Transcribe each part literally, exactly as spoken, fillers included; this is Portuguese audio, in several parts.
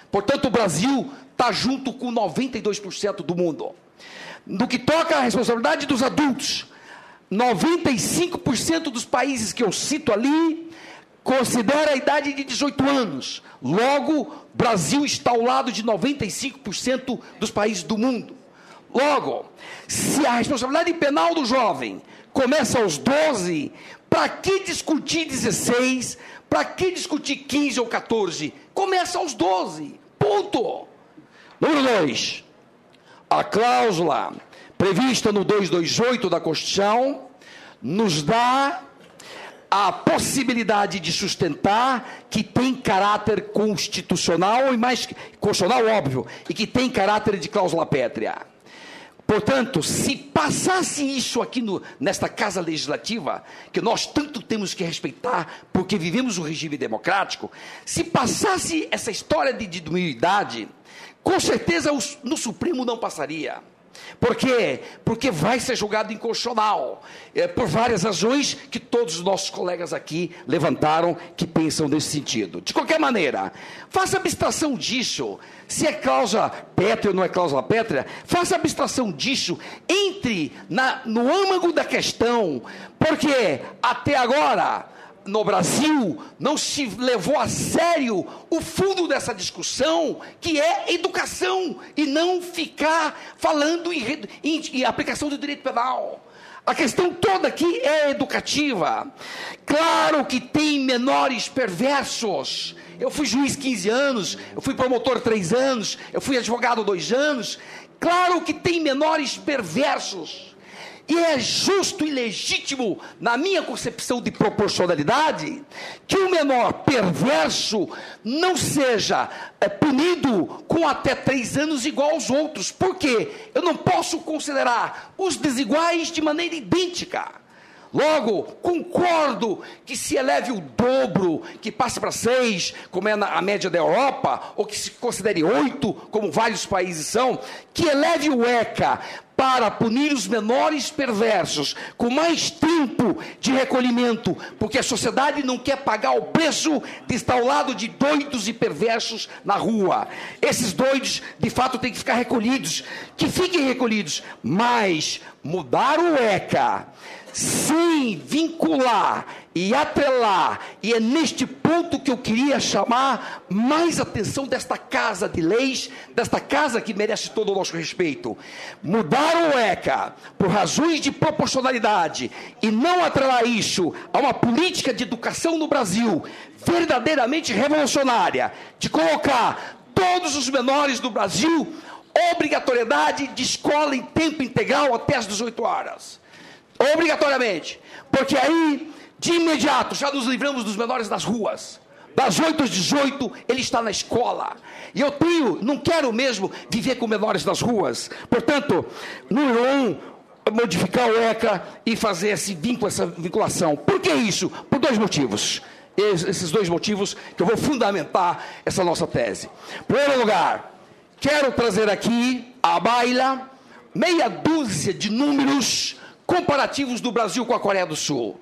Portanto, o Brasil está junto com noventa e dois por cento do mundo. No que toca à responsabilidade dos adultos, noventa e cinco por cento dos países que eu cito ali considera a idade de dezoito anos. Logo, Brasil está ao lado de noventa e cinco por cento dos países do mundo. Logo, se a responsabilidade penal do jovem começa aos doze, para que discutir dezesseis? Para que discutir quinze ou quatorze? Começa aos doze. Ponto. Número dois. A cláusula prevista no duzentos e vinte e oito da Constituição nos dá a possibilidade de sustentar que tem caráter constitucional, e mais constitucional, óbvio, e que tem caráter de cláusula pétrea. Portanto, se passasse isso aqui no, nesta Casa Legislativa, que nós tanto temos que respeitar, porque vivemos um regime democrático, se passasse essa história de diminuidade, com certeza os, no Supremo não passaria. Por quê? Porque vai ser julgado inconstitucional, é, por várias razões que todos os nossos colegas aqui levantaram, que pensam nesse sentido. De qualquer maneira, faça abstração disso, se é cláusula pétrea ou não é cláusula pétrea, faça abstração disso, entre na, no âmago da questão, porque até agora, no Brasil, não se levou a sério o fundo dessa discussão, que é educação, e não ficar falando em, em, em aplicação do direito penal. A questão toda aqui é educativa. Claro que tem menores perversos. Eu fui juiz quinze anos, eu fui promotor três anos, eu fui advogado dois anos. Claro que tem menores perversos. E é justo e legítimo, na minha concepção de proporcionalidade, que o menor perverso não seja é, punido com até três anos igual aos outros. Por quê? Eu não posso considerar os desiguais de maneira idêntica. Logo, concordo que se eleve o dobro, que passe para seis, como é na, a média da Europa, ou que se considere oito, como vários países são, que eleve o ECA para punir os menores perversos, com mais tempo de recolhimento, porque a sociedade não quer pagar o preço de estar ao lado de doidos e perversos na rua. Esses doidos, de fato, têm que ficar recolhidos, que fiquem recolhidos, mas mudar o ECA sem vincular e atrelar, e é neste ponto que eu queria chamar mais atenção desta casa de leis, desta casa que merece todo o nosso respeito. Mudar o ECA por razões de proporcionalidade e não atrelar isso a uma política de educação no Brasil verdadeiramente revolucionária, de colocar todos os menores do Brasil obrigatoriedade de escola em tempo integral até as dezoito horas. Obrigatoriamente, porque aí, de imediato, já nos livramos dos menores das ruas. Das oito às dezoito, ele está na escola. E eu tenho, não quero mesmo viver com menores nas ruas. Portanto, número um, modificar o ECA e fazer esse vínculo, essa vinculação. Por que isso? Por dois motivos. Esses dois motivos que eu vou fundamentar essa nossa tese. Em primeiro lugar, quero trazer aqui à baila meia dúzia de números comparativos do Brasil com a Coreia do Sul.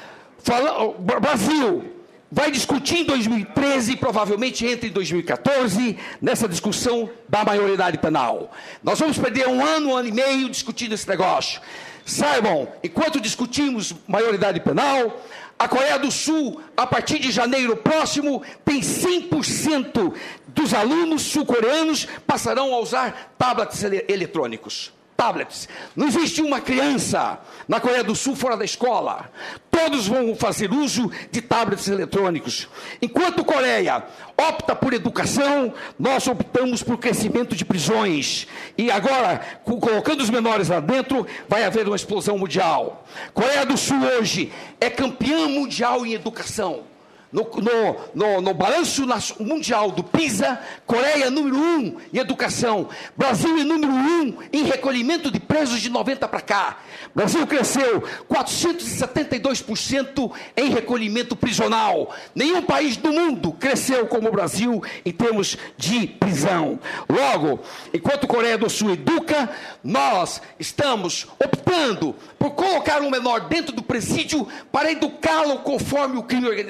Fala, o Brasil vai discutir em dois mil e treze, provavelmente entre em dois mil e quatorze, nessa discussão da maioridade penal. Nós vamos perder um ano, um ano e meio discutindo esse negócio. Saibam, enquanto discutimos maioridade penal, a Coreia do Sul, a partir de janeiro próximo, tem cem por cento dos alunos sul-coreanos passarão a usar tablets ele- eletrônicos. Tablets. Não existe uma criança na Coreia do Sul fora da escola. Todos vão fazer uso de tablets eletrônicos. Enquanto a Coreia opta por educação, nós optamos por crescimento de prisões. E agora, colocando os menores lá dentro, vai haver uma explosão mundial. Coreia do Sul hoje é campeã mundial em educação. No, no, no, no balanço mundial do PISA, Coreia é número um em educação, Brasil é número um em recolhimento de presos de noventa para cá. Brasil cresceu quatrocentos e setenta e dois por cento em recolhimento prisional. Nenhum país do mundo cresceu como o Brasil em termos de prisão. Logo, enquanto Coreia do Sul educa, nós estamos optando por colocar um menor dentro do presídio para educá-lo conforme o crime organizado.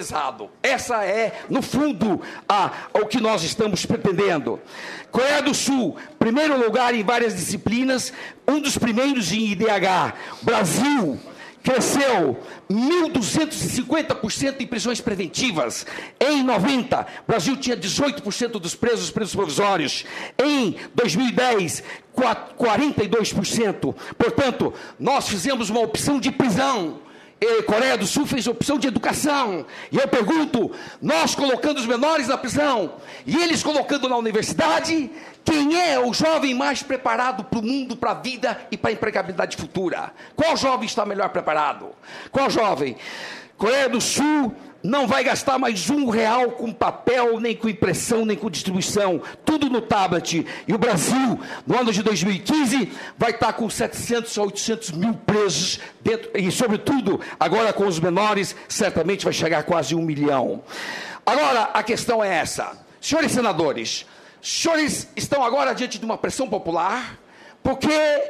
Estado. Essa é, no fundo, a, o que nós estamos pretendendo. Coreia do Sul, primeiro lugar em várias disciplinas, um dos primeiros em I D H. Brasil cresceu mil duzentos e cinquenta por cento em prisões preventivas. Em noventa, o Brasil tinha dezoito por cento dos presos presos provisórios. Em dois mil e dez, quarenta e dois por cento. Portanto, nós fizemos uma opção de prisão. E Coreia do Sul fez opção de educação. E eu pergunto, nós colocando os menores na prisão e eles colocando na universidade, quem é o jovem mais preparado para o mundo, para a vida e para a empregabilidade futura? Qual jovem está melhor preparado? Qual jovem? Coreia do Sul não vai gastar mais um real com papel, nem com impressão, nem com distribuição. Tudo no tablet. E o Brasil, no ano de dois mil e quinze, vai estar com setecentos a oitocentos mil presos. Dentro, e, sobretudo, agora com os menores, certamente vai chegar a quase um milhão. Agora, a questão é essa. Senhores senadores, os senhores estão agora diante de uma pressão popular, porque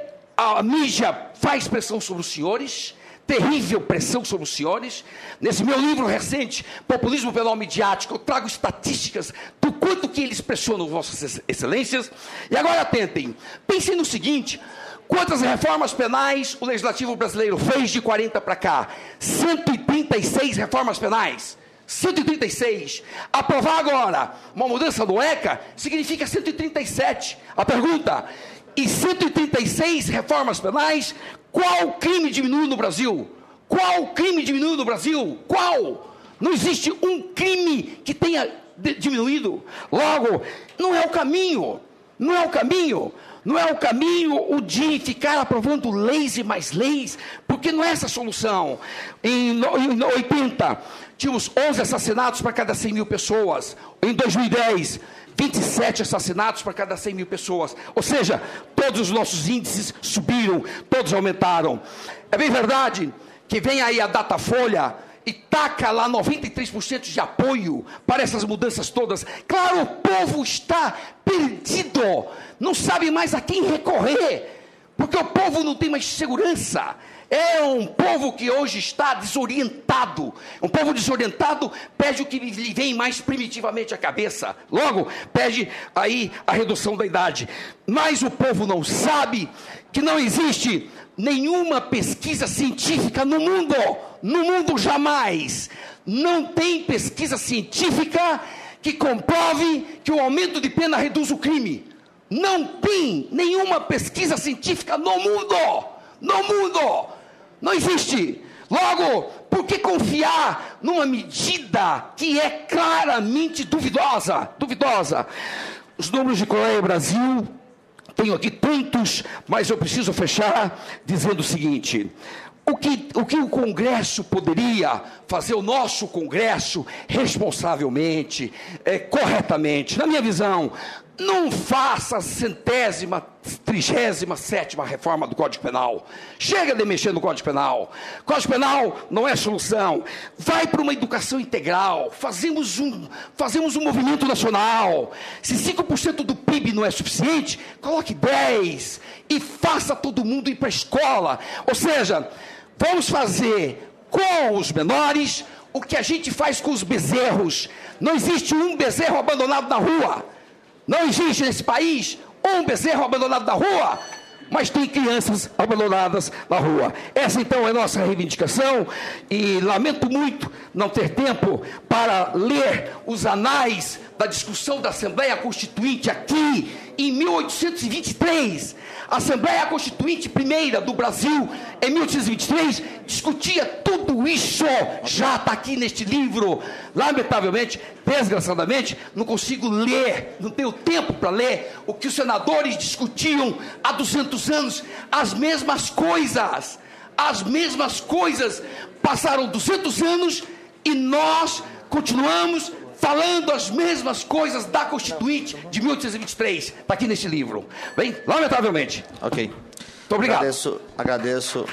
a mídia faz pressão sobre os senhores, terrível pressão sobre os senhores. Nesse meu livro recente, Populismo Penal Midiático, eu trago estatísticas do quanto que eles pressionam vossas excelências. E agora atentem, pensem no seguinte: quantas reformas penais o legislativo brasileiro fez de quarenta para cá? cento e trinta e seis reformas penais. cento e trinta e seis. Aprovar agora uma mudança no ECA significa cento e trinta e sete. A pergunta: e cento e trinta e seis reformas penais, qual crime diminuiu no Brasil? Qual crime diminuiu no Brasil? Qual? Não existe um crime que tenha diminuído. Logo, não é o caminho. Não é o caminho. Não é o caminho o de ficar aprovando leis e mais leis, porque não é essa a solução. Em oitenta, tínhamos onze assassinatos para cada cem mil pessoas. Em dois mil e dez, vinte e sete assassinatos para cada cem mil pessoas. Ou seja, todos os nossos índices subiram, todos aumentaram. É bem verdade que vem aí a Datafolha e taca lá noventa e três por cento de apoio para essas mudanças todas. Claro, o povo está perdido, não sabe mais a quem recorrer, porque o povo não tem mais segurança. É um povo que hoje está desorientado. Um povo desorientado pede o que lhe vem mais primitivamente à cabeça. Logo, pede aí a redução da idade. Mas o povo não sabe que não existe nenhuma pesquisa científica no mundo. No mundo jamais. Não tem pesquisa científica que comprove que o aumento de pena reduz o crime. Não tem nenhuma pesquisa científica no mundo. No mundo. Não existe. Logo, por que confiar numa medida que é claramente duvidosa? Duvidosa. Os números de Coreia e Brasil, tenho aqui tantos, mas eu preciso fechar dizendo o seguinte: o que, o que o Congresso poderia fazer, o nosso Congresso, responsavelmente, é, corretamente, na minha visão, não faça a centésima, trigésima sétima reforma do Código Penal. Chega de mexer no Código Penal. Código Penal não é solução. Vai para uma educação integral. Fazemos um, fazemos um movimento nacional. Se cinco por cento do P I B não é suficiente, coloque dez por cento e faça todo mundo ir para a escola. Ou seja, vamos fazer com os menores o que a gente faz com os bezerros. Não existe um bezerro abandonado na rua. Não existe nesse país um bezerro abandonado na rua, mas tem crianças abandonadas na rua. Essa então é a nossa reivindicação, e lamento muito não ter tempo para ler os anais da discussão da Assembleia Constituinte aqui em mil oitocentos e vinte e três. A Assembleia Constituinte primeira do Brasil, em mil oitocentos e vinte e três, discutia tudo isso, já está aqui neste livro. Lamentavelmente, desgraçadamente, não consigo ler, não tenho tempo para ler o que os senadores discutiam há duzentos anos, as mesmas coisas, as mesmas coisas. Passaram duzentos anos e nós continuamos falando as mesmas coisas da Constituinte de mil oitocentos e vinte e três. Está aqui nesse livro. Bem, lamentavelmente. Ok. Muito obrigado. Agradeço, agradeço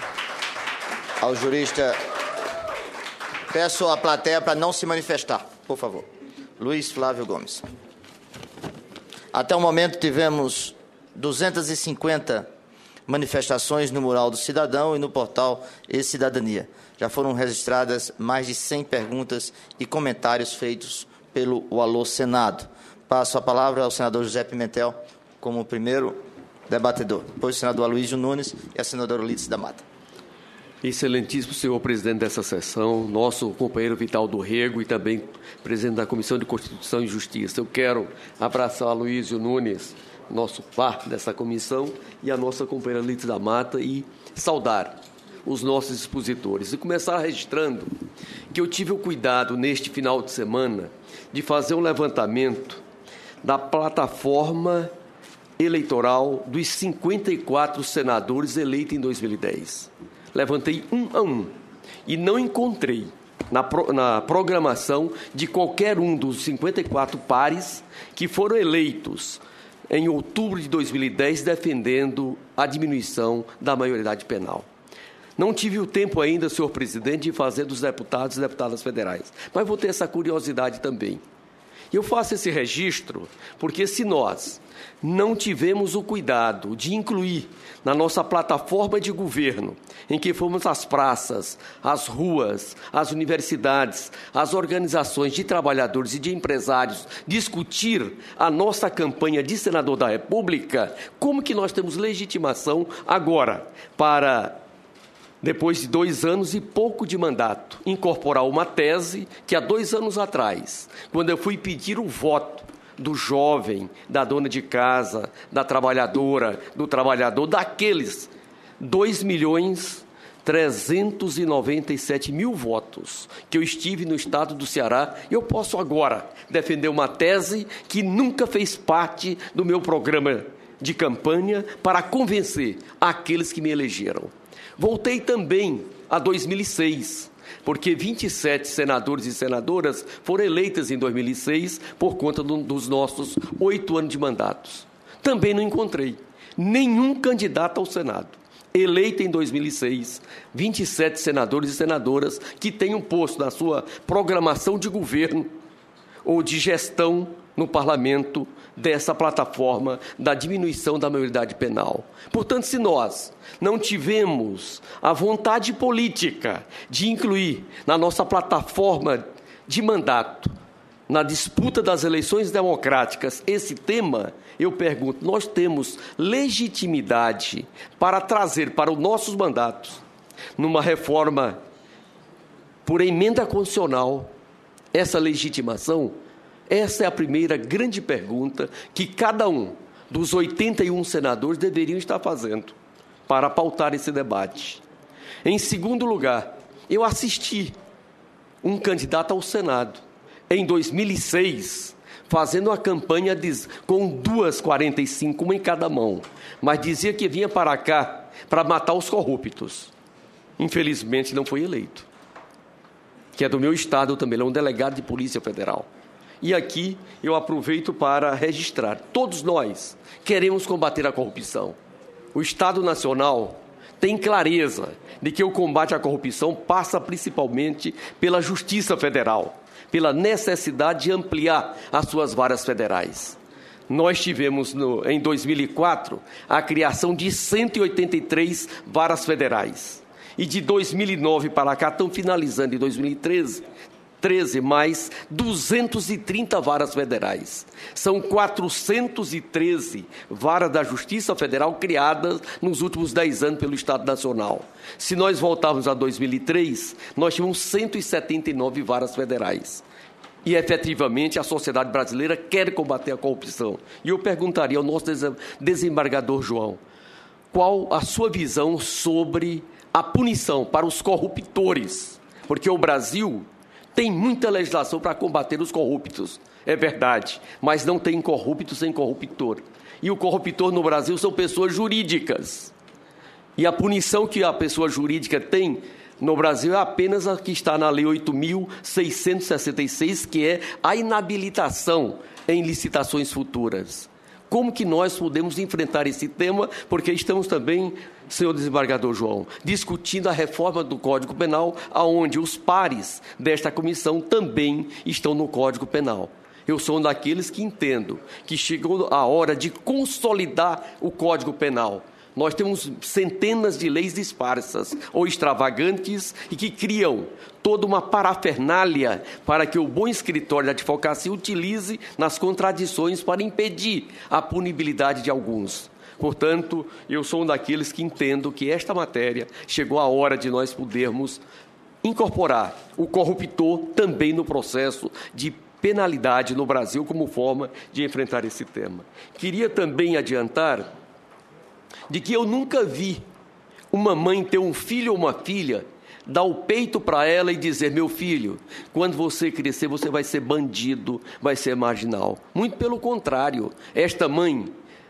ao jurista. Peço à plateia para não se manifestar, por favor. Luiz Flávio Gomes. Até o momento tivemos duzentas e cinquenta manifestações no Mural do Cidadão e no portal E-Cidadania. Já foram registradas mais de cem perguntas e comentários feitos pelo Alô Senado. Passo a palavra ao senador José Pimentel como primeiro debatedor, depois o senador Aloysio Nunes e a senadora Ulisses da Mata. Excelentíssimo senhor presidente dessa sessão, nosso companheiro Vital do Rego e também presidente da Comissão de Constituição e Justiça. Eu quero abraçar a Aloysio Nunes, nosso par dessa comissão, e a nossa companheira Ulisses da Mata e saudar os nossos expositores. E começar registrando que eu tive o cuidado, neste final de semana, de fazer um levantamento da plataforma eleitoral dos cinquenta e quatro senadores eleitos em dois mil e dez. Levantei um a um e não encontrei na, pro, na programação de qualquer um dos cinquenta e quatro pares que foram eleitos em outubro de dois mil e dez defendendo a diminuição da maioridade penal. Não tive o tempo ainda, senhor presidente, de fazer dos deputados e deputadas federais, mas vou ter essa curiosidade também. Eu faço esse registro porque, se nós não tivemos o cuidado de incluir na nossa plataforma de governo, em que fomos às praças, às ruas, às universidades, às organizações de trabalhadores e de empresários, discutir a nossa campanha de senador da República, como que nós temos legitimação agora para, depois de dois anos e pouco de mandato, incorporar uma tese que há dois anos atrás, quando eu fui pedir o voto do jovem, da dona de casa, da trabalhadora, do trabalhador, daqueles dois milhões trezentos e noventa e sete mil votos que eu estive no estado do Ceará, eu posso agora defender uma tese que nunca fez parte do meu programa de campanha para convencer aqueles que me elegeram. Voltei também a dois mil e seis, porque vinte e sete senadores e senadoras foram eleitas em dois mil e seis por conta do, dos nossos oito anos de mandatos. Também não encontrei nenhum candidato ao Senado eleito em dois mil e seis, vinte e sete senadores e senadoras que tenham posto na sua programação de governo ou de gestão no parlamento dessa plataforma da diminuição da maioridade penal. Portanto, se nós não tivemos a vontade política de incluir na nossa plataforma de mandato, na disputa das eleições democráticas, esse tema, eu pergunto, nós temos legitimidade para trazer para os nossos mandatos, numa reforma por emenda constitucional, essa legitimação? Essa é a primeira grande pergunta que cada um dos oitenta e um senadores deveriam estar fazendo para pautar esse debate. Em segundo lugar, eu assisti um candidato ao Senado em dois mil e seis, fazendo uma campanha de, com duas quarenta e cinco, uma em cada mão, mas dizia que vinha para cá para matar os corruptos. Infelizmente, não foi eleito, que é do meu estado também, ele é um delegado de Polícia Federal. E aqui eu aproveito para registrar, todos nós queremos combater a corrupção. O Estado Nacional tem clareza de que o combate à corrupção passa principalmente pela Justiça Federal, pela necessidade de ampliar as suas varas federais. Nós tivemos, no, em dois mil e quatro, a criação de cento e oitenta e três varas federais. E de dois mil e nove para cá, estão finalizando em dois mil e treze, treze mais duzentas e trinta varas federais. São quatrocentas e treze varas da Justiça Federal criadas nos últimos dez anos pelo Estado Nacional. Se nós voltarmos a dois mil e três, nós tínhamos cento e setenta e nove varas federais. E, efetivamente, a sociedade brasileira quer combater a corrupção. E eu perguntaria ao nosso desembargador João, qual a sua visão sobre a punição para os corruptores? Porque o Brasil tem muita legislação para combater os corruptos, é verdade, mas não tem corrupto sem corruptor. E o corruptor no Brasil são pessoas jurídicas. E a punição que a pessoa jurídica tem no Brasil é apenas a que está na Lei oito mil seiscentos e sessenta e seis, que é a inabilitação em licitações futuras. Como que nós podemos enfrentar esse tema? Porque estamos também, senhor desembargador João, discutindo a reforma do Código Penal, onde os pares desta comissão também estão no Código Penal. Eu sou um daqueles que entendo que chegou a hora de consolidar o Código Penal, Nós temos centenas de leis disparsas ou extravagantes e que criam toda uma parafernália para que o bom escritório da advocacia utilize nas contradições para impedir a punibilidade de alguns. Portanto, eu sou um daqueles que entendo que esta matéria chegou a hora de nós podermos incorporar o corruptor também no processo de penalidade no Brasil como forma de enfrentar esse tema. Queria também adiantar de que eu nunca vi uma mãe ter um filho ou uma filha, dar o peito para ela e dizer: meu filho, quando você crescer, você vai ser bandido, vai ser marginal. Muito pelo contrário, esta mãe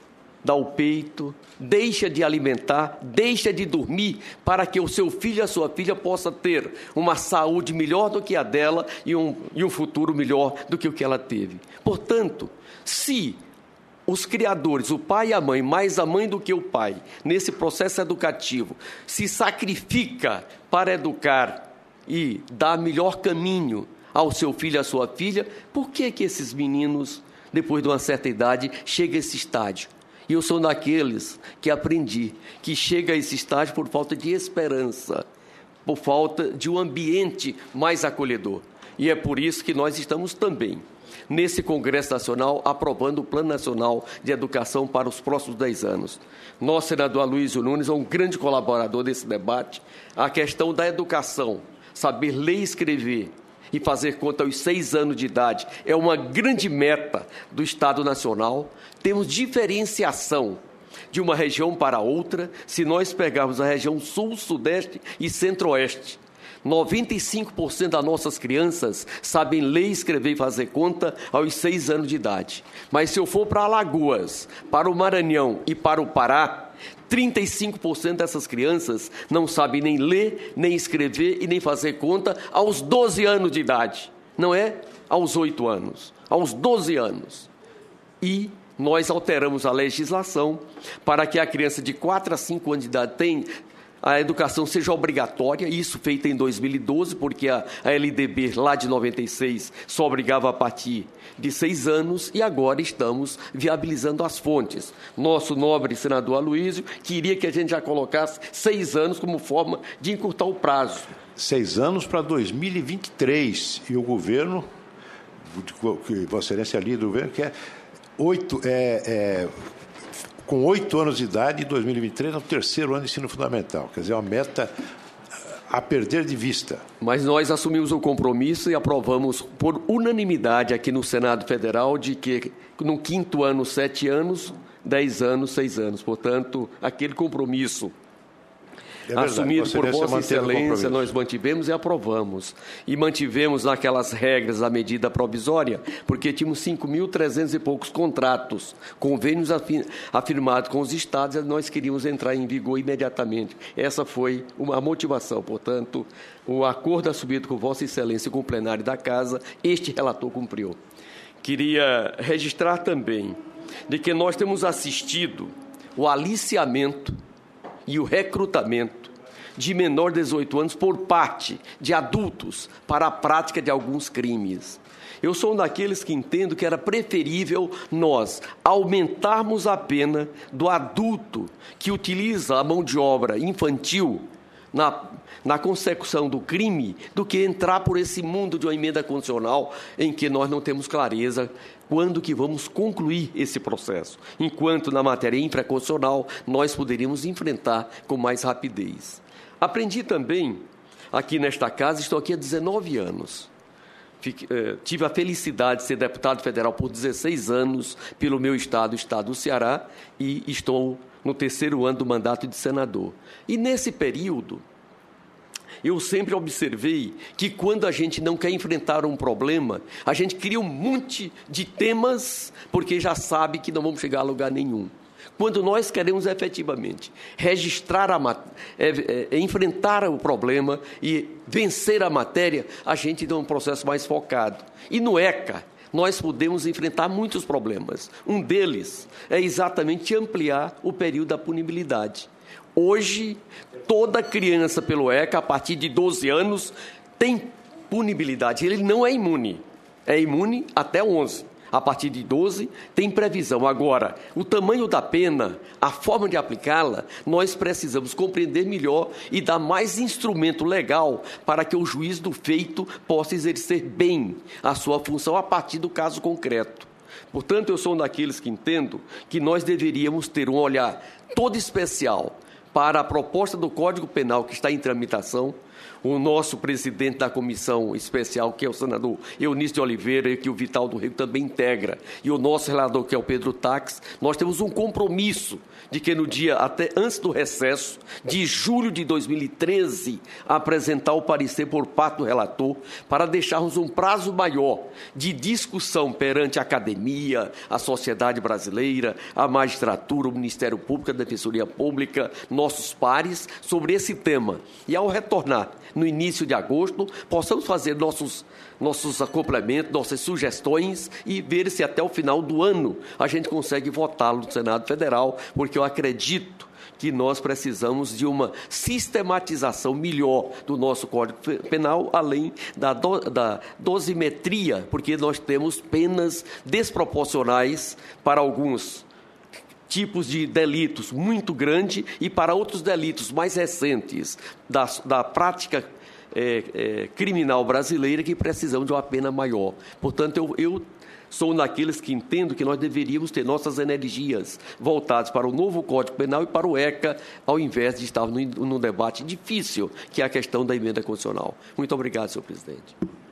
dá o peito, deixa de alimentar, deixa de dormir, para que o seu filho e a sua filha possa ter uma saúde melhor do que a dela e um, e um futuro melhor do que o que ela teve. Portanto, se os criadores, o pai e a mãe, mais a mãe do que o pai, nesse processo educativo, se sacrifica para educar e dar melhor caminho ao seu filho e à sua filha, por que que esses meninos, depois de uma certa idade, chegam a esse estágio? E eu sou daqueles que aprendi que chega a esse estágio por falta de esperança, por falta de um ambiente mais acolhedor. E é por isso que nós estamos também, nesse Congresso Nacional, aprovando o Plano Nacional de Educação para os próximos dez anos. Nosso senador Aloysio Nunes é um grande colaborador desse debate. A questão da educação, saber ler e escrever e fazer conta aos seis anos de idade, é uma grande meta do Estado Nacional. Temos diferenciação de uma região para outra, se nós pegarmos a região Sul, Sudeste e Centro-Oeste. noventa e cinco por cento das nossas crianças sabem ler, escrever e fazer conta aos seis anos de idade. Mas se eu for para Alagoas, para o Maranhão e para o Pará, trinta e cinco por cento dessas crianças não sabem nem ler, nem escrever e nem fazer conta aos doze anos de idade. Não é aos oito anos, aos doze anos. E nós alteramos a legislação para que a criança de quatro a cinco anos de idade tenha a educação seja obrigatória, isso feito em dois mil e doze, porque a, a L D B lá de noventa e seis só obrigava a partir de seis anos, e agora estamos viabilizando as fontes. Nosso nobre senador Aloysio queria que a gente já colocasse seis anos como forma de encurtar o prazo. Seis anos para dois mil e vinte e três, e o governo, que Vossa Excelência é líder do governo, que é oito... É, é, com oito anos de idade, em dois mil e vinte e três, no terceiro ano de ensino fundamental. Quer dizer, uma meta a perder de vista. Mas nós assumimos o compromisso e aprovamos por unanimidade aqui no Senado Federal de que no quinto ano, sete anos, dez anos, seis anos. Portanto, aquele compromisso É assumido por Vossa Excelência, nós mantivemos e aprovamos. E mantivemos naquelas regras da medida provisória, porque tínhamos cinco mil e trezentos e poucos contratos, convênios afirmados com os estados, e nós queríamos entrar em vigor imediatamente. Essa foi uma motivação. Portanto, o acordo assumido com Vossa Excelência e com o plenário da Casa, este relator cumpriu. Queria registrar também de que nós temos assistido o aliciamento e o recrutamento de menor de dezoito anos por parte de adultos para a prática de alguns crimes. Eu sou um daqueles que entendo que era preferível nós aumentarmos a pena do adulto que utiliza a mão de obra infantil na, na consecução do crime, do que entrar por esse mundo de uma emenda constitucional em que nós não temos clareza quando que vamos concluir esse processo, enquanto na matéria infraconstitucional nós poderíamos enfrentar com mais rapidez. Aprendi também, aqui nesta casa, estou aqui há dezenove anos, Fique, eh, tive a felicidade de ser deputado federal por dezesseis anos pelo meu estado, o estado do Ceará, e estou no terceiro ano do mandato de senador. E nesse período, eu sempre observei que quando a gente não quer enfrentar um problema, a gente cria um monte de temas, porque já sabe que não vamos chegar a lugar nenhum. Quando nós queremos efetivamente registrar a mat- é, é, enfrentar o problema e vencer a matéria, a gente dá um processo mais focado. E no ECA, nós podemos enfrentar muitos problemas. Um deles é exatamente ampliar o período da punibilidade. Hoje, toda criança pelo ECA, a partir de doze anos, tem punibilidade. Ele não é imune. É imune até onze. a partir de doze, tem previsão. Agora, o tamanho da pena, a forma de aplicá-la, nós precisamos compreender melhor e dar mais instrumento legal para que o juiz do feito possa exercer bem a sua função a partir do caso concreto. Portanto, eu sou um daqueles que entendo que nós deveríamos ter um olhar todo especial para a proposta do Código Penal que está em tramitação. O nosso presidente da comissão especial, que é o senador Eunício de Oliveira, e que o Vital do Rego também integra, e o nosso relator, que é o Pedro Tax, nós temos um compromisso de que no dia, até antes do recesso, de julho de dois mil e treze, apresentar o parecer por parte do relator, para deixarmos um prazo maior de discussão perante a academia, a sociedade brasileira, a magistratura, o Ministério Público, a Defensoria Pública, nossos pares, sobre esse tema. E ao retornar no início de agosto, possamos fazer nossos, nossos complementos, nossas sugestões e ver se até o final do ano a gente consegue votá-lo no Senado Federal, porque eu acredito que nós precisamos de uma sistematização melhor do nosso Código Penal, além da, do, da dosimetria, porque nós temos penas desproporcionais para alguns tipos de delitos muito grande e para outros delitos mais recentes da, da prática é, é, criminal brasileira que precisam de uma pena maior. Portanto, eu, eu sou um daqueles que entendo que nós deveríamos ter nossas energias voltadas para o novo Código Penal e para o ECA, ao invés de estar num, num debate difícil, que é a questão da emenda constitucional. Muito obrigado, senhor presidente.